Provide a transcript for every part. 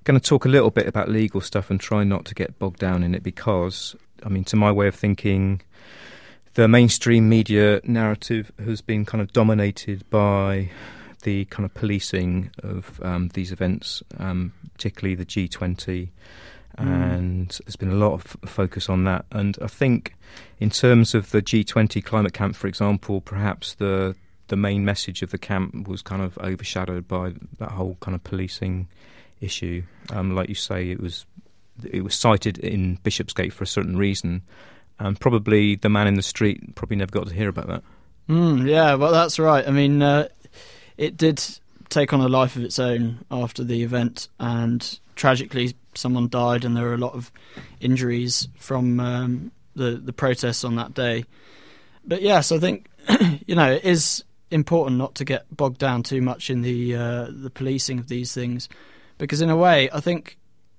going to talk a little bit about legal stuff and try not to get bogged down in it because, I mean, to my way of thinking, the mainstream media narrative has been kind of dominated by the kind of policing of these events, particularly the G20, and there's been a lot of focus on that. And I think in terms of the G20 climate camp, for example, perhaps the main message of the camp was kind of overshadowed by that whole kind of policing issue. Like you say, it was cited in Bishopsgate for a certain reason, and probably the man in the street probably never got to hear about that. Yeah, well, that's right. I mean, it did take on a life of its own after the event, and tragically someone died and there were a lot of injuries from the protests on that day. But yes, I think it is important not to get bogged down too much in the policing of these things, because in a way I think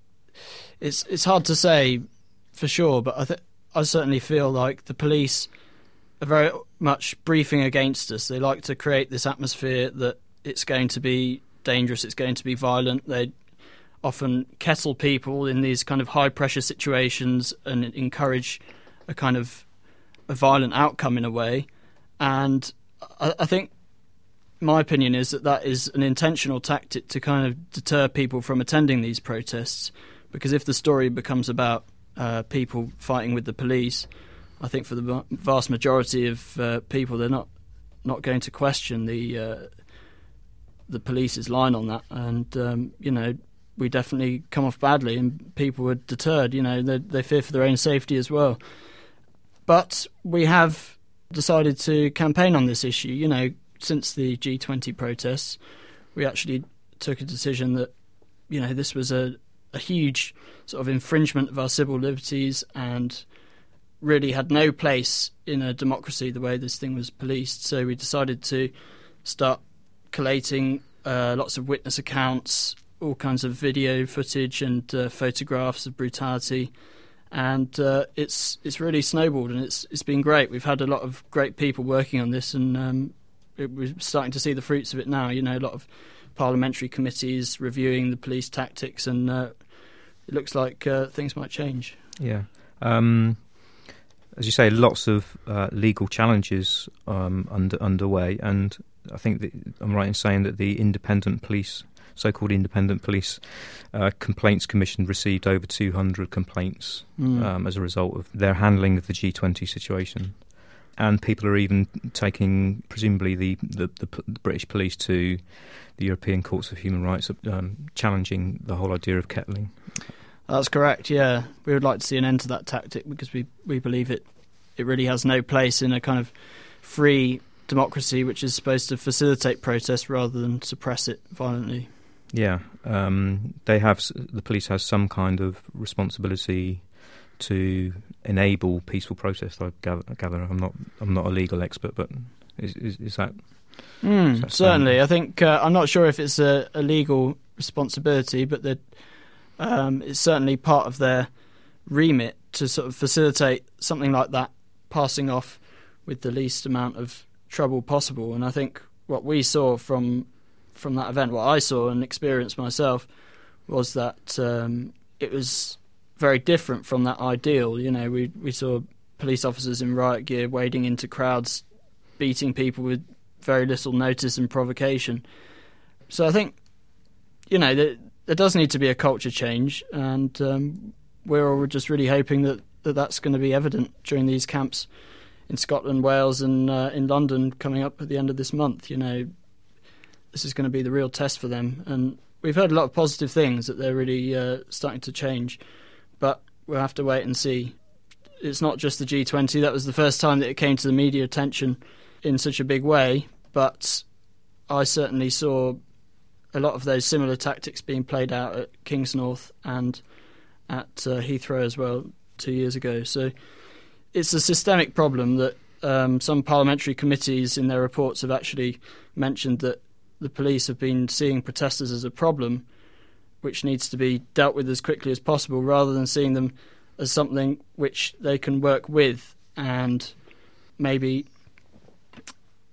it's hard to say for sure, but I certainly feel like the police are very much briefing against us. They like to create this atmosphere that it's going to be dangerous, it's going to be violent. They often kettle people in these kind of high-pressure situations and encourage a kind of a violent outcome in a way. And I think my opinion is that is an intentional tactic to kind of deter people from attending these protests, because if the story becomes about people fighting with the police, I think for the vast majority of people, they're not going to question the police's line on that, and we definitely come off badly, and people are deterred. They fear for their own safety as well. But we have decided to campaign on this issue. Since the G20 protests, we actually took a decision that this was a huge sort of infringement of our civil liberties and really had no place in a democracy the way this thing was policed. So we decided to start collating lots of witness accounts, all kinds of video footage and photographs of brutality, and it's really snowballed, and it's been great. We've had a lot of great people working on this, and we're starting to see the fruits of it now. A lot of parliamentary committees reviewing the police tactics, and it looks like things might change. Yeah. As you say, lots of legal challenges underway, and I think that I'm right in saying that the independent police, so-called independent police complaints commission, received over 200 complaints as a result of their handling of the G20 situation. And people are even taking, presumably, the British police to the European Courts of Human Rights, challenging the whole idea of kettling. That's correct, yeah. We would like to see an end to that tactic, because we believe it really has no place in a kind of free democracy which is supposed to facilitate protest rather than suppress it violently. Yeah, the police has some kind of responsibility to enable peaceful protest. I gather. I'm not a legal expert, but is that? Certainly, I think I'm not sure if it's a legal responsibility, but it's certainly part of their remit to sort of facilitate something like that passing off with the least amount of trouble possible. And I think what we saw from that event, what I saw and experienced myself, was that it was very different from that ideal. We saw police officers in riot gear wading into crowds, beating people with very little notice and provocation. So I think, there does need to be a culture change, and we're all just really hoping that's going to be evident during these camps in Scotland, Wales and in London coming up at the end of this month. This is going to be the real test for them, and we've heard a lot of positive things, that they're really starting to change, but we'll have to wait and see. It's not just the G20. That was the first time that it came to the media attention in such a big way, but I certainly saw a lot of those similar tactics being played out at Kingsnorth and at Heathrow as well 2 years ago. So it's a systemic problem that some parliamentary committees in their reports have actually mentioned, that the police have been seeing protesters as a problem which needs to be dealt with as quickly as possible, rather than seeing them as something which they can work with and maybe,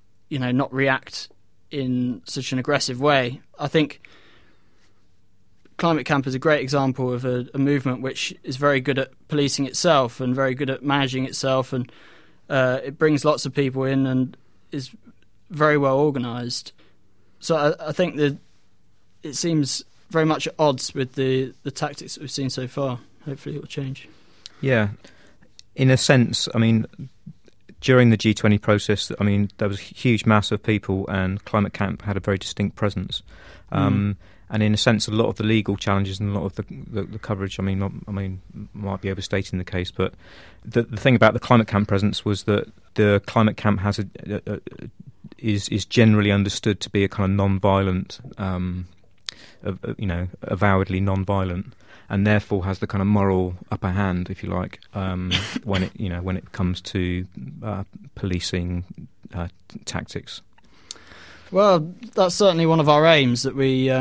not react in such an aggressive way. I think Climate Camp is a great example of a movement which is very good at policing itself and very good at managing itself, and it brings lots of people in and is very well organised. So I think that it seems very much at odds with the tactics that we've seen so far. Hopefully it will change. Yeah. In a sense, I mean, during the G20 process, I mean, there was a huge mass of people and Climate Camp had a very distinct presence. And in a sense, a lot of the legal challenges and a lot of the coverage, I mean, might be overstating the case, but the thing about the Climate Camp presence was that the Climate Camp has is generally understood to be a kind of non-violent, avowedly non-violent, and therefore has the kind of moral upper hand, if you like, when it comes to policing tactics. Well, that's certainly one of our aims, that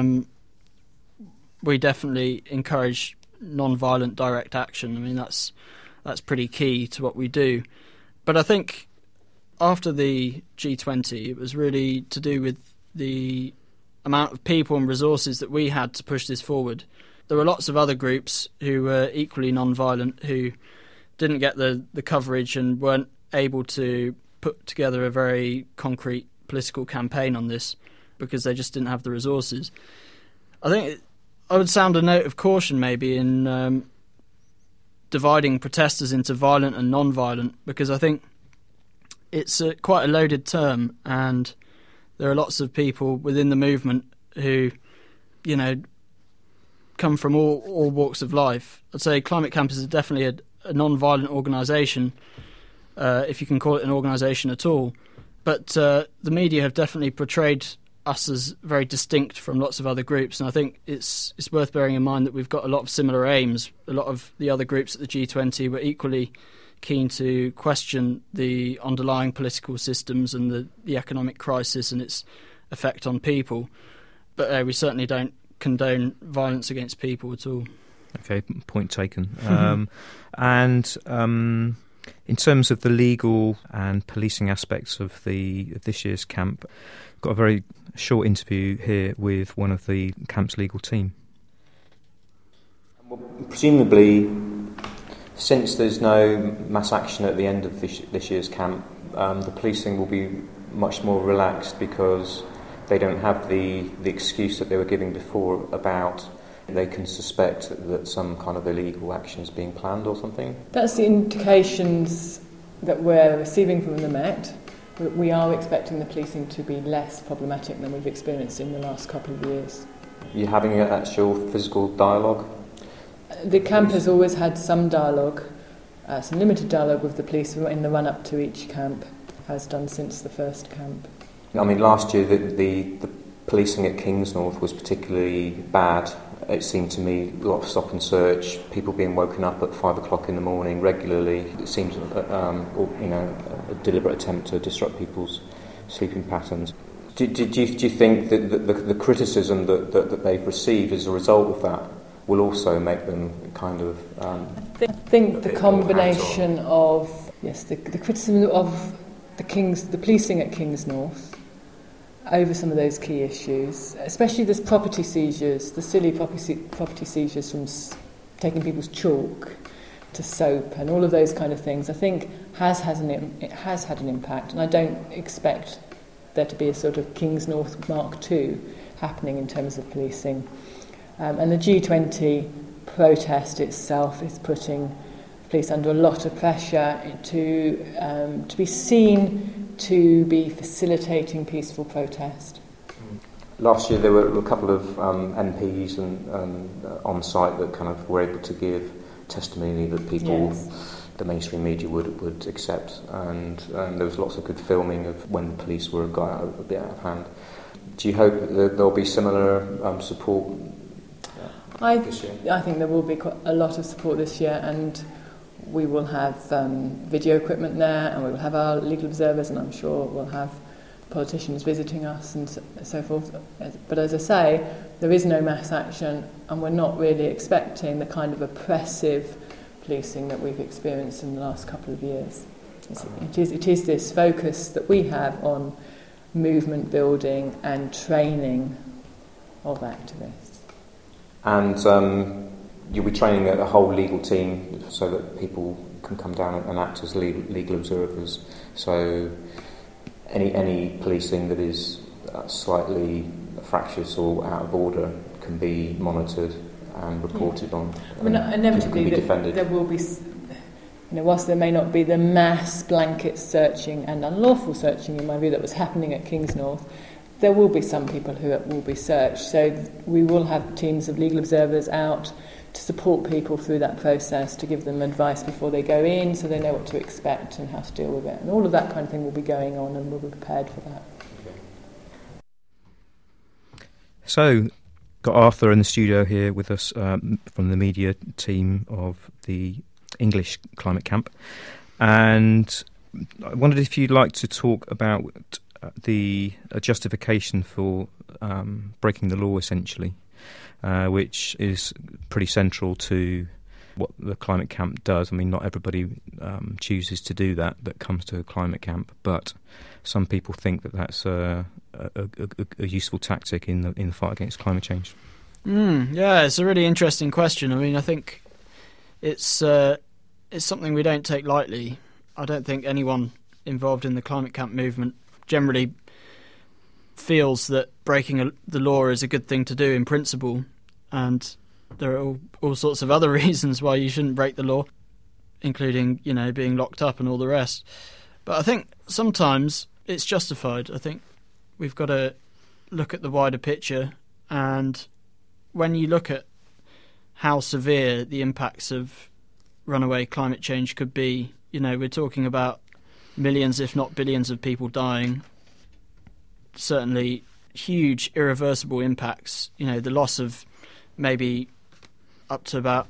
we definitely encourage non-violent direct action. I mean, that's pretty key to what we do. But I think after the G20, it was really to do with the amount of people and resources that we had to push this forward. There were lots of other groups who were equally non-violent who didn't get the coverage and weren't able to put together a very concrete political campaign on this because they just didn't have the resources. I think I would sound a note of caution maybe in dividing protesters into violent and non-violent, because I think it's quite a loaded term, and there are lots of people within the movement who, come from all walks of life. I'd say Climate Camp is definitely a non-violent organisation, if you can call it an organisation at all. But the media have definitely portrayed us as very distinct from lots of other groups, and I think it's worth bearing in mind that we've got a lot of similar aims. A lot of the other groups at the G20 were equally keen to question the underlying political systems and the economic crisis and its effect on people. But we certainly don't condone violence against people at all. Okay, point taken. In terms of the legal and policing aspects of this year's camp, I've got a very short interview here with one of the camp's legal team. Well, presumably, since there's no mass action at the end of this year's camp, the policing will be much more relaxed because they don't have the excuse that they were giving before about they can suspect that some kind of illegal action is being planned or something. That's the indications that we're receiving from the Met. We are expecting the policing to be less problematic than we've experienced in the last couple of years. You're having an actual physical dialogue? The camp has always had some dialogue, some limited dialogue with the police in the run-up to each camp, has done since the first camp. I mean, last year the policing at Kingsnorth was particularly bad. It seemed to me a lot of stop and search, people being woken up at 5 o'clock in the morning regularly. It seems a deliberate attempt to disrupt people's sleeping patterns. Do you think that the criticism that they've received as a result of that will also make them kind of... I think the combination of, the criticism of the policing at Kingsnorth over some of those key issues, especially this property seizures, the silly property seizures from taking people's chalk to soap and all of those kind of things, I think has had an impact, and I don't expect there to be a sort of Kingsnorth Mark II happening in terms of policing. And the G20 protest itself is putting police under a lot of pressure to be seen to be facilitating peaceful protest. Last year there were a couple of MPs on site that kind of were able to give testimony that people, the mainstream media would accept, and there was lots of good filming of when the police were a bit out of hand. Do you hope that there'll be similar support this year? I think there will be quite a lot of support this year, and we will have video equipment there, and we will have our legal observers, and I'm sure we'll have politicians visiting us and so forth. But as I say, there is no mass action, and we're not really expecting the kind of oppressive policing that we've experienced in the last couple of years. It is this focus that we have on movement building and training of activists. And you'll be training a whole legal team so that people can come down and act as legal observers. So any policing that is slightly fractious or out of order can be monitored and reported on. I mean, inevitably there will be, whilst there may not be the mass blanket searching and unlawful searching, in my view, that was happening at Kingsnorth, there will be some people who will be searched. So we will have teams of legal observers out to support people through that process, to give them advice before they go in so they know what to expect and how to deal with it. And all of that kind of thing will be going on, and we'll be prepared for that. So, got Arthur in the studio here with us from the media team of the English Climate Camp. And I wondered if you'd like to talk about the justification for breaking the law, essentially, which is pretty central to what the Climate Camp does. I mean, not everybody chooses to do that comes to a Climate Camp, but some people think that that's a useful tactic in the fight against climate change. Yeah, it's a really interesting question. I mean, I think it's something we don't take lightly. I don't think anyone involved in the Climate Camp movement generally feels that breaking the law is a good thing to do in principle, and there are all sorts of other reasons why you shouldn't break the law, including, being locked up and all the rest. But I think sometimes it's justified. I think we've got to look at the wider picture, and when you look at how severe the impacts of runaway climate change could be, we're talking about millions, if not billions, of people dying. Certainly huge irreversible impacts. The loss of maybe up to about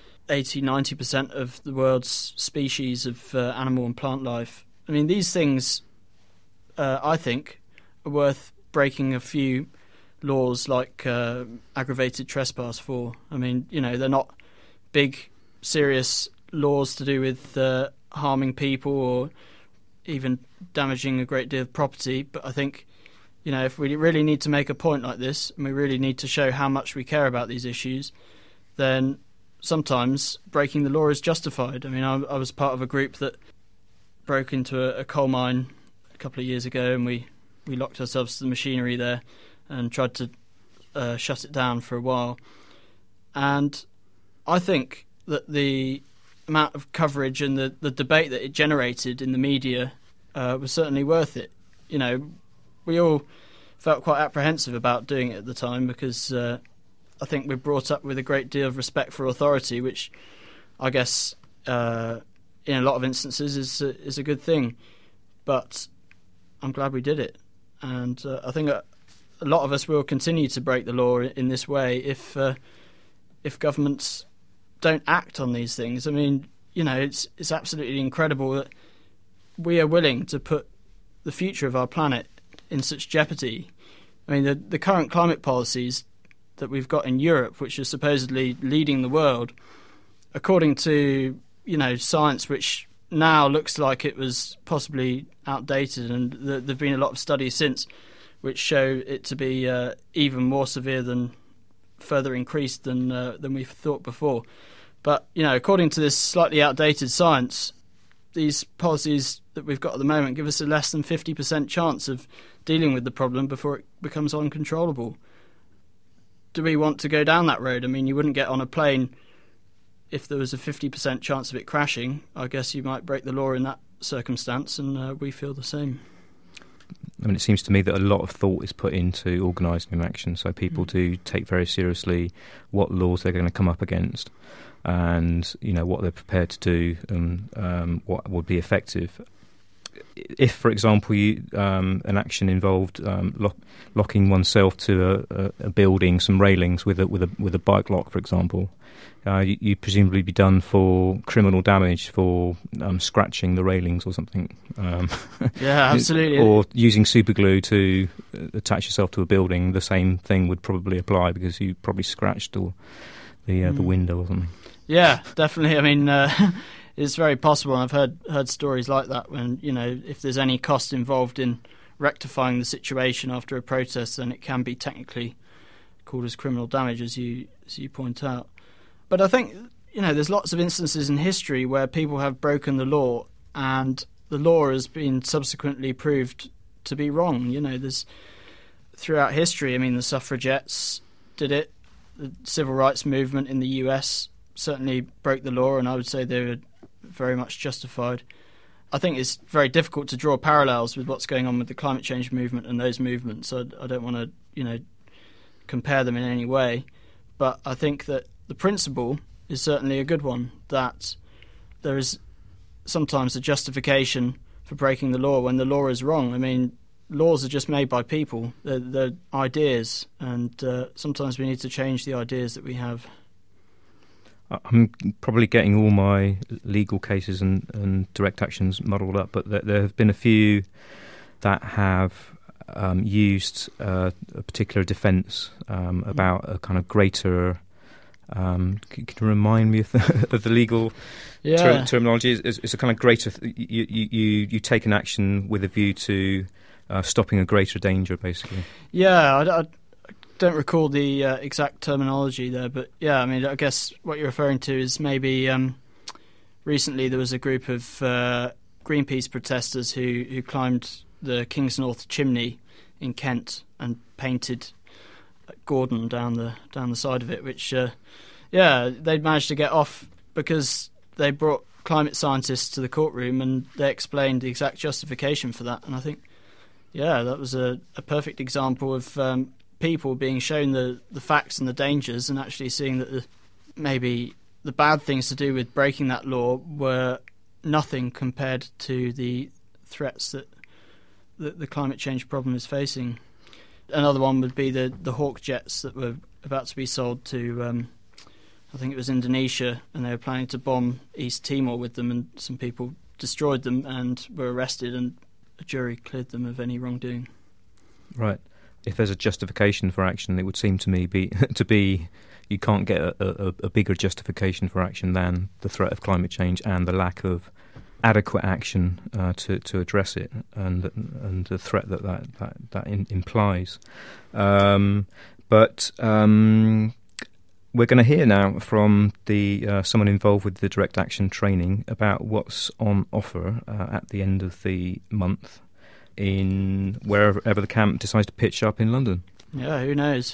80-90% of the world's species of animal and plant life. I mean, these things, I think, are worth breaking a few laws like aggravated trespass for. I mean, they're not big, serious laws to do with harming people or even damaging a great deal of property, but I think, if we really need to make a point like this, and we really need to show how much we care about these issues, then sometimes breaking the law is justified. I mean, I was part of a group that broke into a coal mine a couple of years ago, and we locked ourselves to the machinery there and tried to shut it down for a while. And I think that the amount of coverage and the debate that it generated in the media was certainly worth it. We all felt quite apprehensive about doing it at the time because I think we're brought up with a great deal of respect for authority, which I guess in a lot of instances is a good thing. But I'm glad we did it, and I think a lot of us will continue to break the law in this way if governments don't act on these things. I mean, it's absolutely incredible that we are willing to put the future of our planet in such jeopardy. I mean, the current climate policies that we've got in Europe, which are supposedly leading the world, according to, science which now looks like it was possibly outdated, and there've been a lot of studies since which show it to be even more severe than further increased than we thought before. But, according to this slightly outdated science, these policies that we've got at the moment give us a less than 50% chance of dealing with the problem before it becomes uncontrollable. Do we want to go down that road? I mean, you wouldn't get on a plane if there was a 50% chance of it crashing. I guess you might break the law in that circumstance, and we feel the same. I mean, it seems to me that a lot of thought is put into organising an action, so people do take very seriously what laws they're going to come up against, and what they're prepared to do, and what would be effective. If, for example, an action involved locking oneself to a building, some railings with a bike lock, for example, you'd presumably be done for criminal damage for scratching the railings or something. Yeah, absolutely. Or using super glue to attach yourself to a building, the same thing would probably apply because you probably scratched the window or something. Yeah, definitely. I mean, it's very possible, and I've heard stories like that when, if there's any cost involved in rectifying the situation after a protest, then it can be technically called as criminal damage, as you point out. But I think, there's lots of instances in history where people have broken the law and the law has been subsequently proved to be wrong. There's throughout history, the suffragettes did it. The civil rights movement in the US certainly broke the law, and I would say they were very much justified. I think it's very difficult to draw parallels with what's going on with the climate change movement and those movements. So I don't want to, compare them in any way. But I think that the principle is certainly a good one, that there is sometimes a justification for breaking the law when the law is wrong. Laws are just made by people. They're ideas, and sometimes we need to change the ideas that we have. I'm probably getting all my legal cases and direct actions muddled up, but there have been a few that have used a particular defence about a kind of greater... can you remind me of the legal terminology? It's a kind of greater... You take an action with a view to stopping a greater danger, basically. Yeah, I don't recall the exact terminology there, but yeah, I guess what you're referring to is maybe recently there was a group of Greenpeace protesters who climbed the Kingsnorth chimney in Kent and painted Gordon down the side of it, which they'd managed to get off because they brought climate scientists to the courtroom and they explained the exact justification for that. And I think that was a perfect example of people being shown the facts and the dangers, and actually seeing that maybe the bad things to do with breaking that law were nothing compared to the threats that the climate change problem is facing. Another one would be the Hawk jets that were about to be sold to, I think it was Indonesia, and they were planning to bomb East Timor with them, and some people destroyed them and were arrested, and a jury cleared them of any wrongdoing. Right. If there's a justification for action, it would seem to me you can't get a bigger justification for action than the threat of climate change and the lack of adequate action to address it, and the threat that implies. But we're going to hear now from someone involved with the direct action training about what's on offer at the end of the month in wherever the camp decides to pitch up in London. Yeah, who knows?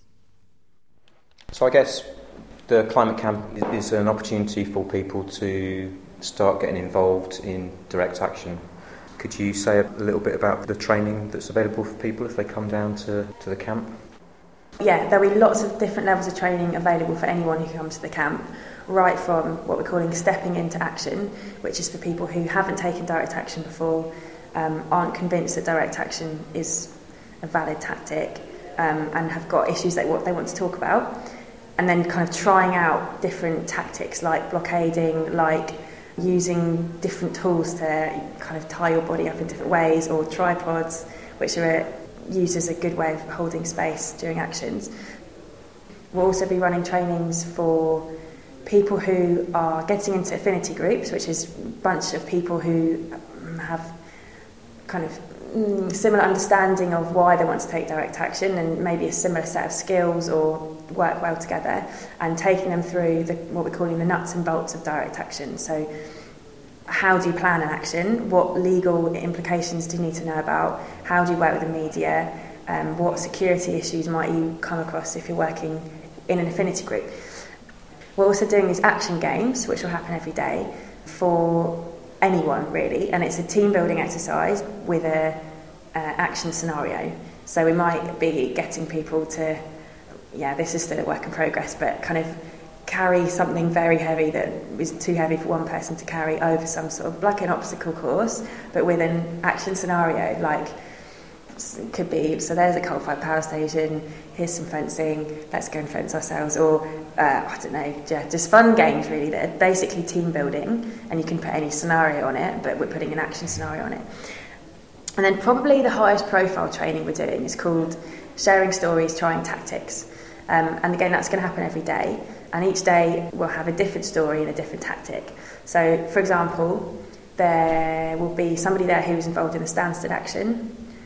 So I guess the climate camp is an opportunity for people to start getting involved in direct action. Could you say a little bit about the training that's available for people if they come down to the camp? Yeah, there'll be lots of different levels of training available for anyone who comes to the camp, right from what we're calling stepping into action, which is for people who haven't taken direct action before, aren't convinced that direct action is a valid tactic, and have got issues what they want to talk about, and then kind of trying out different tactics like blockading, like using different tools to kind of tie your body up in different ways, or tripods, which are used as a good way of holding space during actions. We'll also be running trainings for people who are getting into affinity groups, which is a bunch of people who have kind of similar understanding of why they want to take direct action, and maybe a similar set of skills or work well together, and taking them through what we're calling the nuts and bolts of direct action. So how do you plan an action? What legal implications do you need to know about? How do you work with the media? What security issues might you come across if you're working in an affinity group? We're also doing these action games, which will happen every day, for anyone really, and it's a team building exercise with a action scenario. So we might be getting people to, this is still a work in progress, but kind of carry something very heavy that is too heavy for one person to carry over some sort of like an obstacle course, but with an action scenario. Like it could be, so there's a coal-fired power station, here's some fencing, let's go and fence ourselves, or I don't know, just fun games really that are basically team building, and you can put any scenario on it, but we're putting an action scenario on it. And then probably the highest profile training we're doing is called Sharing Stories, Trying Tactics. And again, that's going to happen every day, and each day we'll have a different story and a different tactic. So for example, there will be somebody there who's involved in a Stansted action.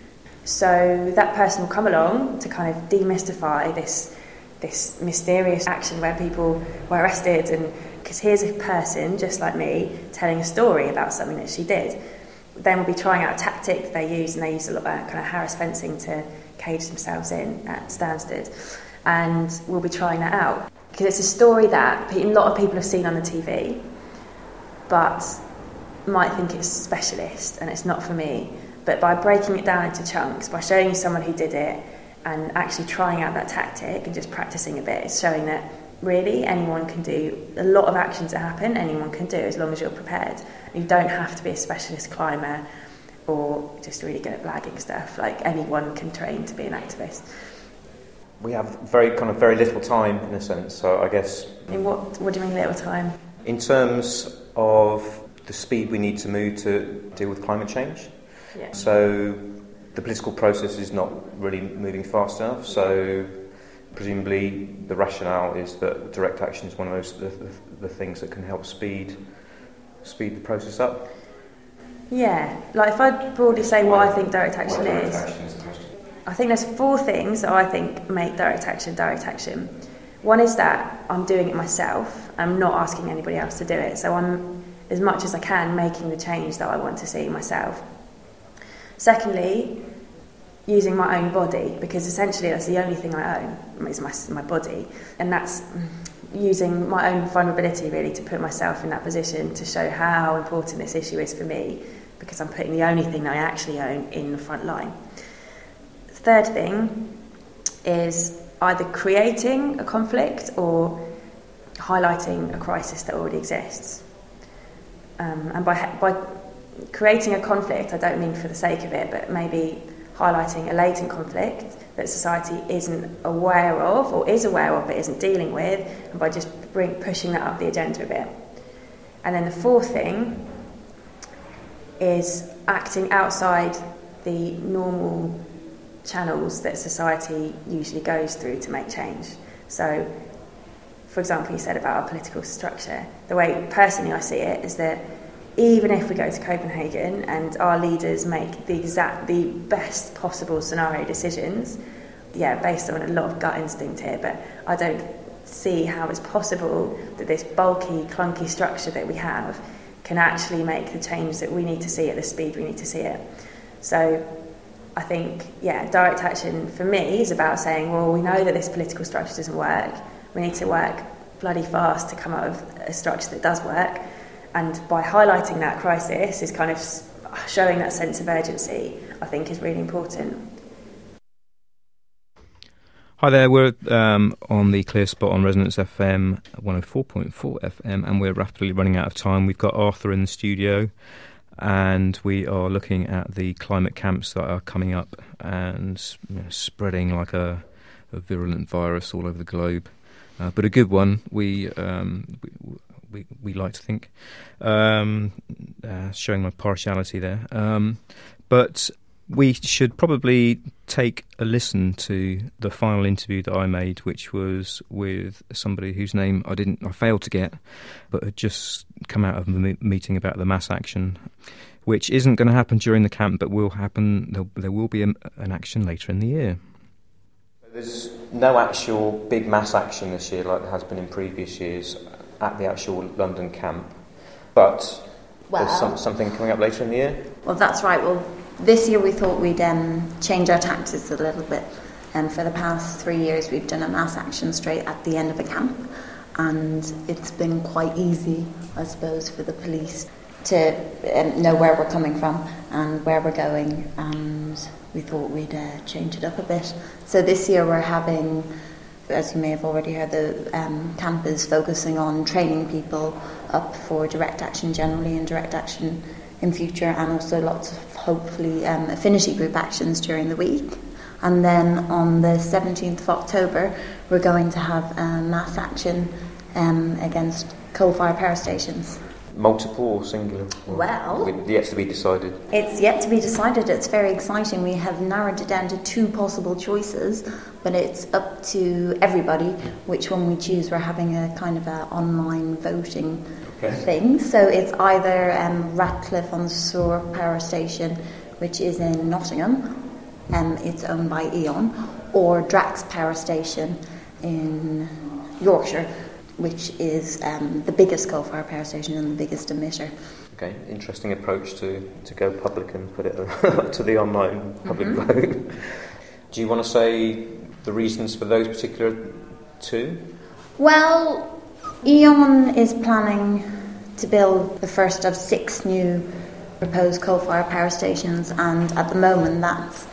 So that person will come along to kind of demystify this mysterious action where people were arrested, and because here's a person just like me telling a story about something that she did. Then we'll be trying out a tactic that they use, and they use a lot of kind of Harris fencing to cage themselves in at Stansted, and we'll be trying that out because it's a story that a lot of people have seen on the TV but might think it's specialist and it's not for me. But by breaking it down into chunks, by showing you someone who did it and actually trying out that tactic and just practicing a bit, it's showing that really anyone can do a lot of actions that happen, anyone can do as long as you're prepared. You don't have to be a specialist climber or just really good at blagging stuff. Like, anyone can train to be an activist. We have very little time in a sense, so I guess... In what do you mean little time? In terms of the speed we need to move to deal with climate change. Yeah. So the political process is not really moving fast enough, so presumably the rationale is that direct action is one of those the things that can help speed the process up. Yeah, like if I broadly say what I think direct action is, I think there's 4 things that I think make direct action. One is that I'm doing it myself. I'm not asking anybody else to do it. So I'm, as much as I can, making the change that I want to see myself. Secondly, using my own body, because essentially that's the only thing I own, is my body. And that's using my own vulnerability, really, to put myself in that position to show how important this issue is for me, because I'm putting the only thing that I actually own in the front line. The third thing is either creating a conflict or highlighting a crisis that already exists. And by creating a conflict, I don't mean for the sake of it, but maybe highlighting a latent conflict that society isn't aware of, or is aware of but isn't dealing with, and by just pushing that up the agenda a bit. And then the fourth thing is acting outside the normal channels that society usually goes through to make change. So, for example, you said about our political structure. The way personally I see it is that even if we go to Copenhagen and our leaders make the best possible scenario decisions, based on a lot of gut instinct here, but I don't see how it's possible that this bulky, clunky structure that we have can actually make the change that we need to see at the speed we need to see it. So I think, direct action for me is about saying, well, we know that this political structure doesn't work. We need to work bloody fast to come up with a structure that does work. And by highlighting that crisis is kind of showing that sense of urgency, I think, is really important. Hi there, we're on the Clear Spot on Resonance FM 104.4 FM, and we're rapidly running out of time. We've got Arthur in the studio, and we are looking at the climate camps that are coming up and spreading like a virulent virus all over the globe. But a good one, we like to think, showing my partiality there. But we should probably take a listen to the final interview that I made, which was with somebody whose name I failed to get, but had just come out of a meeting about the mass action, which isn't going to happen during the camp, but will happen. There will be an action later in the year. There's no actual big mass action this year like there has been in previous years at the actual London camp, but there's something coming up later in the year? Well, that's right. Well, this year we thought we'd change our tactics a little bit, and for the past 3 years we've done a mass action straight at the end of a camp, and it's been quite easy, I suppose, for the police to know where we're coming from and where we're going, and we thought we'd change it up a bit. So this year we're having, as you may have already heard, the camp is focusing on training people up for direct action generally and direct action in future, and also lots of hopefully affinity group actions during the week. And then on the 17th of October we're going to have a mass action against coal-fired power stations. Multiple or singular? Well, yet to be decided. It's yet to be decided. It's very exciting. We have narrowed it down to 2 possible choices, but it's up to everybody which one we choose. We're having a kind of an online voting thing. So it's either Ratcliffe on Soar Power Station, which is in Nottingham, it's owned by E.ON, or Drax Power Station in Yorkshire, which is the biggest coal-fired power station and the biggest emitter. Okay, interesting approach to go public and put it up to the online public vote. Do you want to say the reasons for those particular two? Well, E.ON is planning to build the first of 6 new proposed coal-fired power stations, and at the moment that's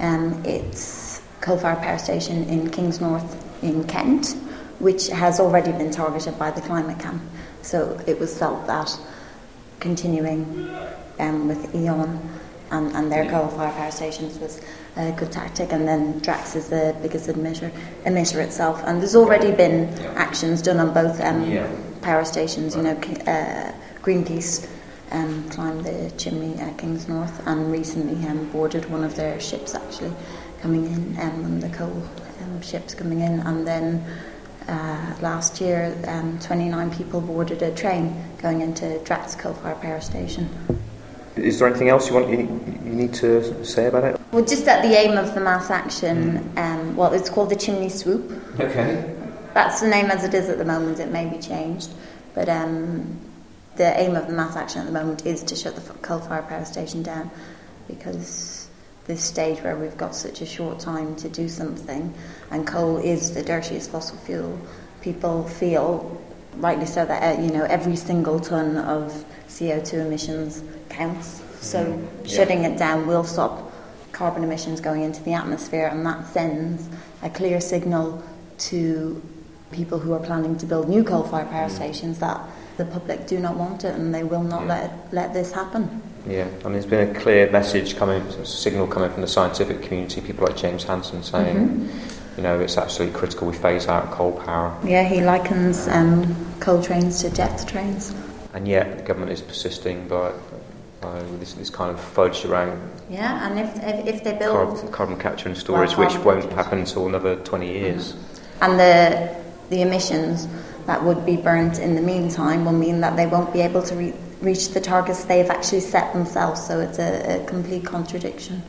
it's coal-fired power station in Kingsnorth in Kent, which has already been targeted by the climate camp. So it was felt that continuing with E.ON and their coal-fired power stations was a good tactic, and then Drax is the biggest emitter itself. And there's already been actions done on both power stations. You know, Greenpeace climbed the chimney at Kingsnorth and recently boarded one of their ships actually coming in, one of the coal ships coming in, and then last year 29 people boarded a train going into Drax coal-fired power station. Is there anything else you need to say about it? Well, just that the aim of the mass action, well, it's called the Chimney Swoop. Okay. That's the name as it is at the moment. It may be changed, but the aim of the mass action at the moment is to shut the coal-fired power station down, because this stage where we've got such a short time to do something, and coal is the dirtiest fossil fuel, people feel, rightly so, that every single tonne of CO2 emissions counts. So shutting it down will stop carbon emissions going into the atmosphere, and that sends a clear signal to people who are planning to build new coal-fired power stations that the public do not want it, and they will not let this happen. Yeah, I mean, there's been a clear message signal coming from the scientific community, people like James Hansen saying, it's absolutely critical we phase out coal power. Yeah, he likens coal trains to jet trains. And yet the government is persisting by this kind of fudge around. Yeah, and if they build carbon capture and storage, which won't happen until another 20 years. And the emissions that would be burnt in the meantime will mean that they won't be able to reach the targets they've actually set themselves. So it's a complete contradiction.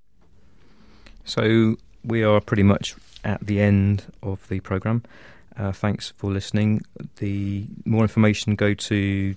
So we are pretty much at the end of the programme. Thanks for listening. The more information, go to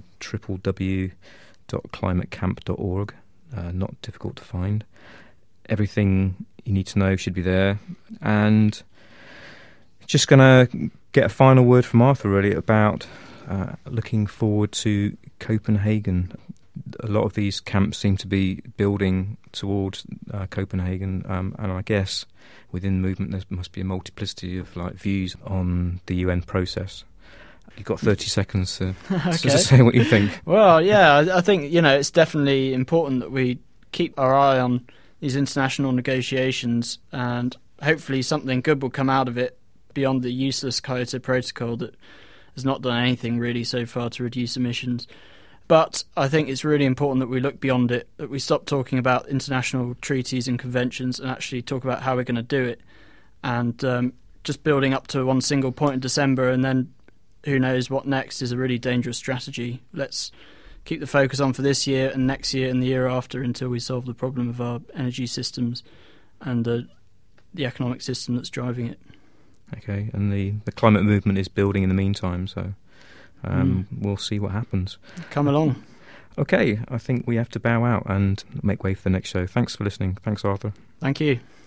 www.climatecamp.org. Not difficult to find. Everything you need to know should be there. And just going to get a final word from Arthur, really, about looking forward to Copenhagen. A lot of these camps seem to be building towards Copenhagen, and I guess within the movement there must be a multiplicity of views on the UN process. You've got 30 seconds to say what you think. Well, yeah, I think it's definitely important that we keep our eye on these international negotiations, and hopefully something good will come out of it beyond the useless Kyoto Protocol that has not done anything really so far to reduce emissions. But I think it's really important that we look beyond it, that we stop talking about international treaties and conventions and actually talk about how we're going to do it. And just building up to one single point in December and then who knows what next is a really dangerous strategy. Let's keep the focus on for this year and next year and the year after until we solve the problem of our energy systems and the economic system that's driving it. Okay, and the climate movement is building in the meantime, so we'll see what happens. Come along. Okay, I think we have to bow out and make way for the next show. Thanks for listening. Thanks, Arthur. Thank you.